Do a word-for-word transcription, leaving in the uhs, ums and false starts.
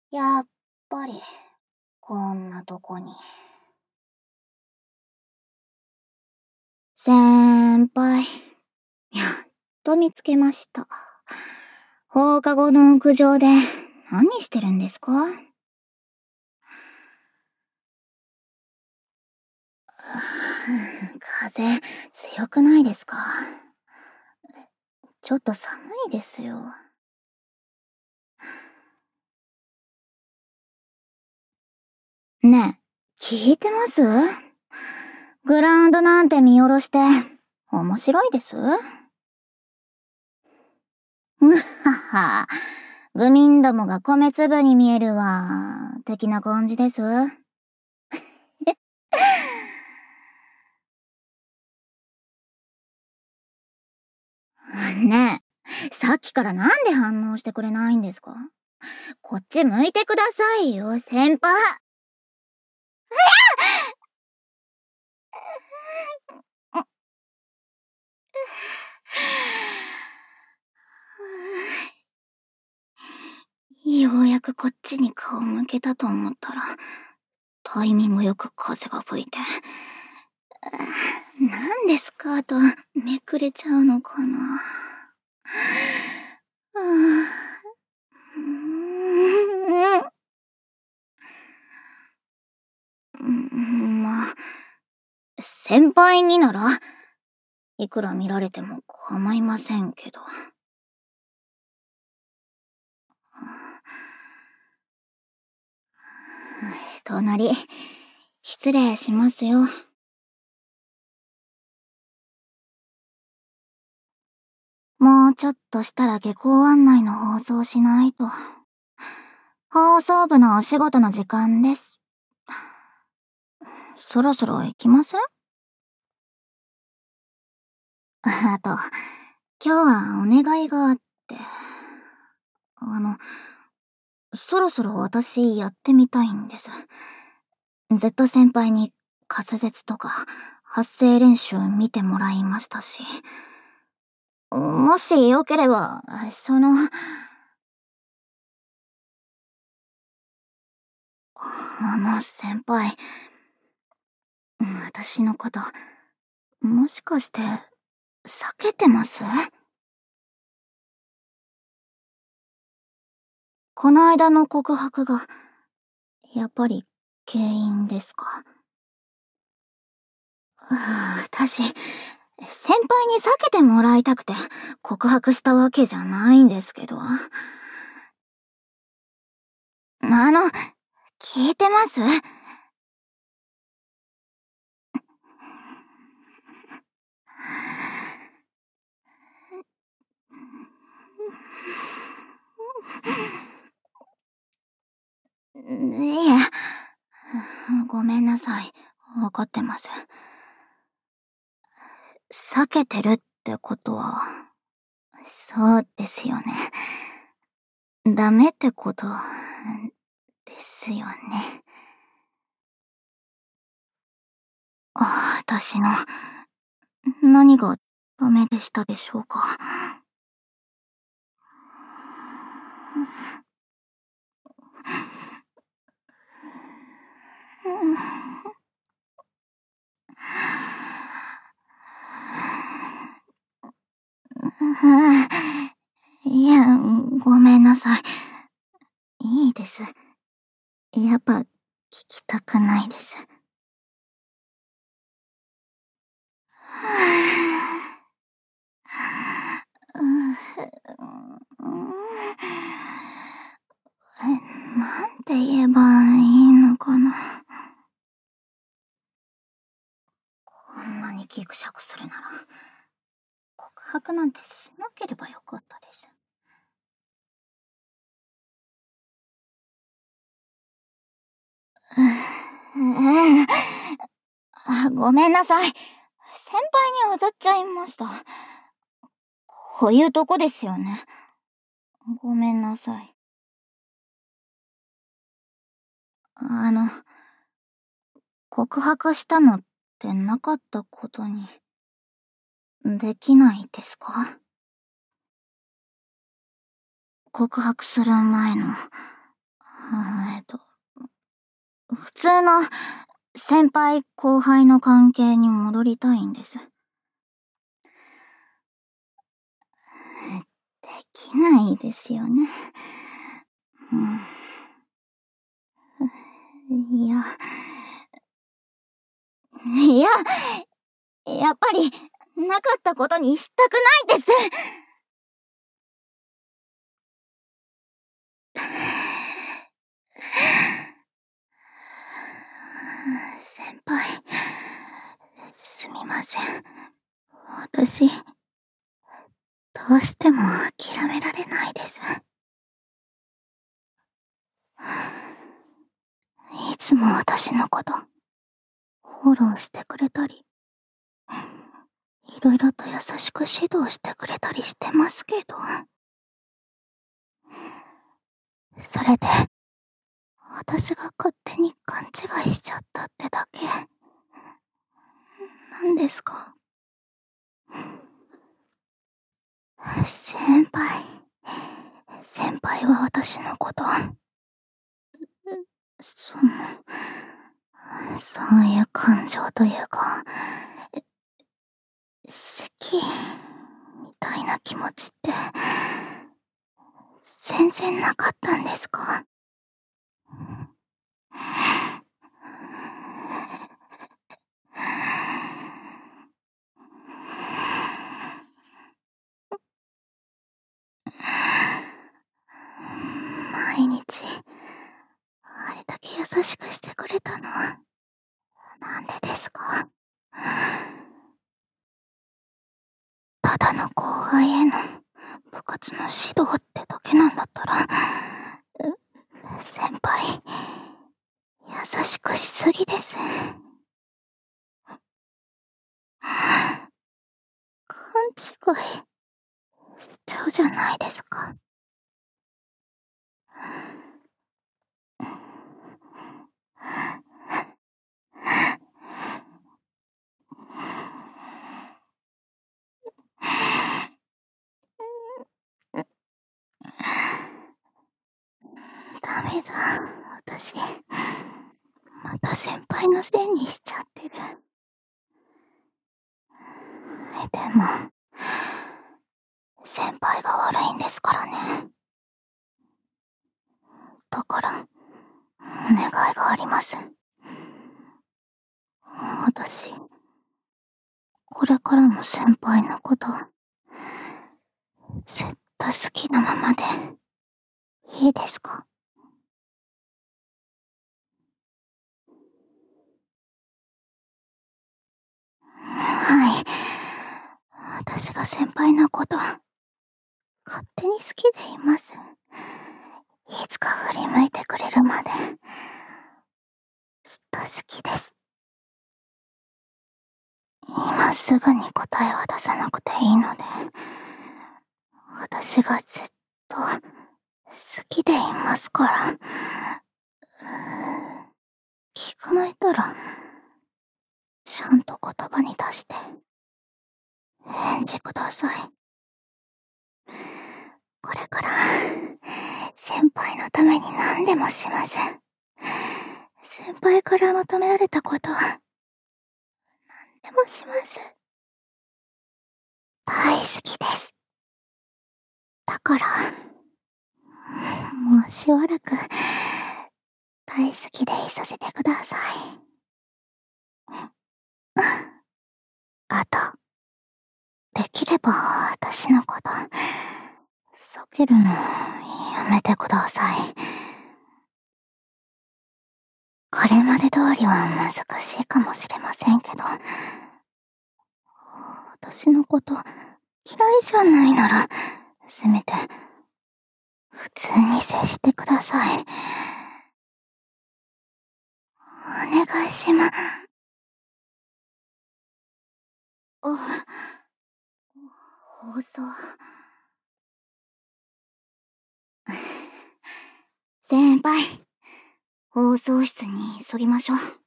やっぱり、こんなとこに。先輩、やっと見つけました。放課後の屋上で何してるんですか？風強くないですか？ちょっと寒いですよ。ねえ、聞いてます？グラウンドなんて見下ろして面白いです？むはは、愚民どもが米粒に見えるわ、的な感じです。ねえ、さっきからなんで反応してくれないんですか？こっち向いてくださいよ、先輩。ようやくこっちに顔向けたと思ったら、タイミングよく風が吹いて。なんでスカートめくれちゃうのかな。うーん、まあ、先輩になら、いくら見られても構いませんけど。隣、失礼しますよ。もうちょっとしたら下校案内の放送しないと。放送部のお仕事の時間です。そろそろ行きません？あと、今日はお願いがあって。あの、そろそろ私やってみたいんです。Z 先輩に滑舌とか発声練習見てもらいましたし。もしよければ、その、あの先輩、私のこと、もしかして、避けてます？この間の告白が、やっぱり原因ですか？私、先輩に避けてもらいたくて告白したわけじゃないんですけど。あの、聞いてます？いえ、ごめんなさい。わかってます。避けてるってことは、そうですよね。ダメってことですよね。あ、私の何がダメでしたでしょうか。いや、ごめんなさい。いいです。やっぱ聞きたくないです。なんて言えばいいのかな。こんなにギクシャクするなら、告白なんてしなければよかったです。あ、ごめんなさい。先輩に当たっちゃいました。こういうとこですよね。ごめんなさい。あの、告白したのってなかったことにできないですか？告白する前のえっと、普通の先輩後輩の関係に戻りたいんです。できないですよね。うん、いや、いや、やっぱりなかったことにしたくないです。先輩、すみません。私、どうしても諦められないです。いつも私のこと、フォローしてくれたり、いろいろと優しく指導してくれたりしてますけど、それで、私が勝手に勘違いしちゃったってだけ。なんですか？先輩。先輩は私のこと、その、そういう感情というか、好き、みたいな気持ちって、全然なかったんですか？毎日、あれだけ優しくしてくれたのは、なんでですか？ただの後輩への部活の指導ってだけなんだったら、先輩、優しくしすぎです。勘違いしちゃうじゃないですか。ダメだ、私。また先輩のせいにしちゃってる。でも、先輩が悪いんですからね。だから、お願いがあります。私、これからも先輩のこと、ずっと好きなままで、いいですか？はい。私が先輩のこと、勝手に好きでいます。いつか振り向いてくれるまで、ずっと好きです。今すぐに答えは出さなくていいので、私がずっと好きでいますから。聞かないたら、ちゃんと言葉に出して、返事ください。これから、先輩のために何でもします。先輩から求められたことは、何でもします。大好きです。だから、もうしばらく、大好きでいさせてください。あと、できれば私のこと、避けるのやめてください。これまで通りは難しいかもしれませんけど、私のこと嫌いじゃないなら、せめて、普通に接してください。お願いしま、あ、放送。先輩、放送室に急ぎましょう。